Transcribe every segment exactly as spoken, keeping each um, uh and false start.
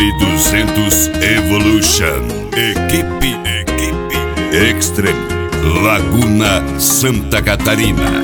M duzentos Evolution. Equipe, equipe Extreme, Laguna, Santa Catarina.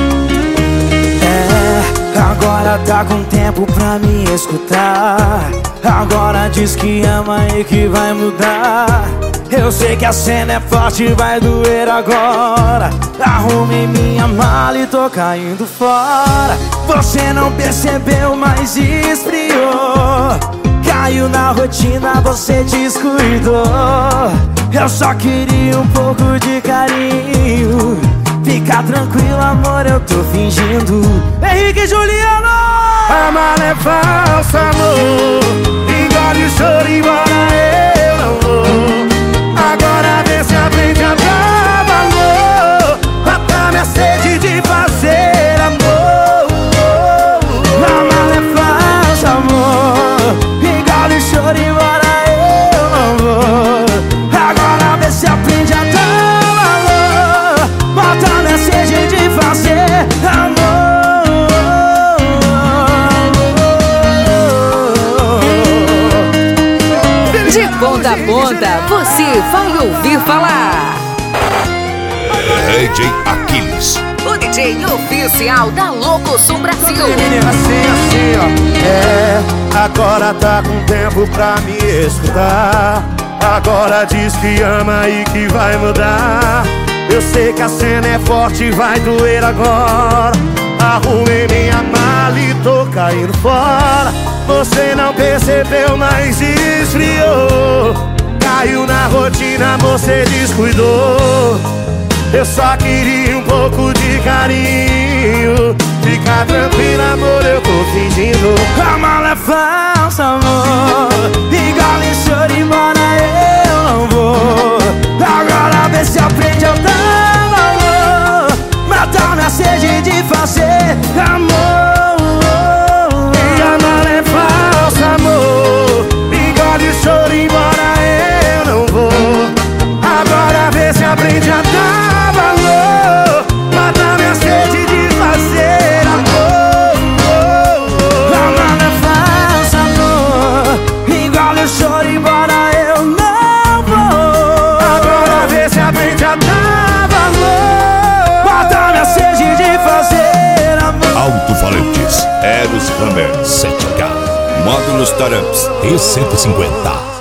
É, agora tá com tempo pra me escutar. Agora diz que ama e que vai mudar. Eu sei que a cena é forte, vai doer agora. Arrumei minha mala e tô caindo fora. Você não percebeu, mas esfriou. Caiu na rotina, você descuidou. Eu só queria um pouco de carinho. Fica tranquilo, amor, eu tô fingindo. Henrique e Juliano! A mala é falsa, amor. Engole o choro, embora eu não vou. Agora vê se aprende a dar valor. Mata minha sede de fazer amor. A mala é falsa, amor. Engole o choro, embora eu não vou. Agora vê se aprende a dar valor. Mata minha sede de fazer amor. De ponta a ponta, você vai ouvir falar. D J Aquiles, O D J oficial da Locosom Brasil. Assim, assim, ó. É, agora tá com tempo pra me escutar. Agora diz que ama e que vai mudar. Eu sei que a cena é forte, vai doer agora. Arrumei minha mala e tô caindo fora. Você não percebeu, mas esfriou. Caiu na rotina, você descuidou. Eu só queria um pouco de carinho. Fica tranquilo, amor, eu tô fingindo. A mala é falsa, amor. Engole o choro, embora eu não vou. Agora vê se aprende a dar valor. Matar minha sede de fazer amor. E a mala é falsa, amor. Engole o choro, embora eu não vou. Agora vê se aprende a dar valor. Matar minha sede de fazer amor. A mala é falsa, amor. Engole o choro, embora eu não vou. Agora vê se aprende a dar valor. Matar minha sede de fazer amor. Alto-falantes, Eros Hammer sete K, módulos Taramps E cento e cinquenta.